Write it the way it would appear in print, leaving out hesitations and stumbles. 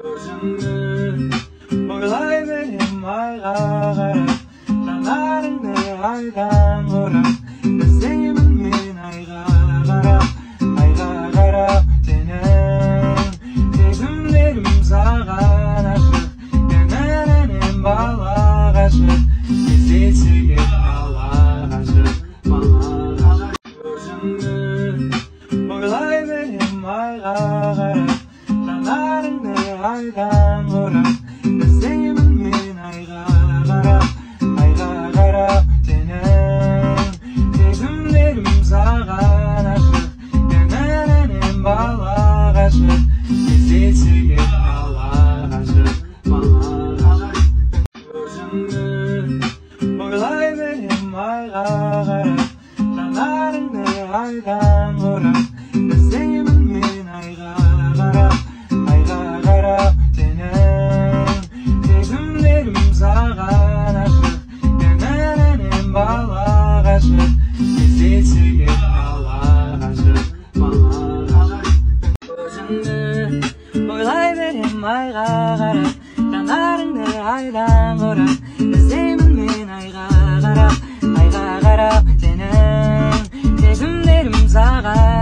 Özünü oylay benim ayga qarab, janarыңды aydan құрап, іздеймін мен ayga qarab, сенің сезімдерім саған ашық, кінәләнем бала ғашық, іздейсің бала ғашық. Өзіңді ойлай берем айға қарап, жанарыңды айдан құрап, іздеймін мен айға қарап, сенің сезімдерім саған ашық, кінәләнем бала ғашық, іздейсің бала ғашық. Өзіңді ойлай берем айға қарап, жанарыңды айдан құрап, іздеймін мен айға қарап, сенің сезімдерім саған ашық, кінәләнем бала ғашық, іздейсің бала ғашық. Өзіңді ойлай берем айға қарап, жанарыңды айдан құрап, іздеймін мен айға қарап, сенің сезімдерім саған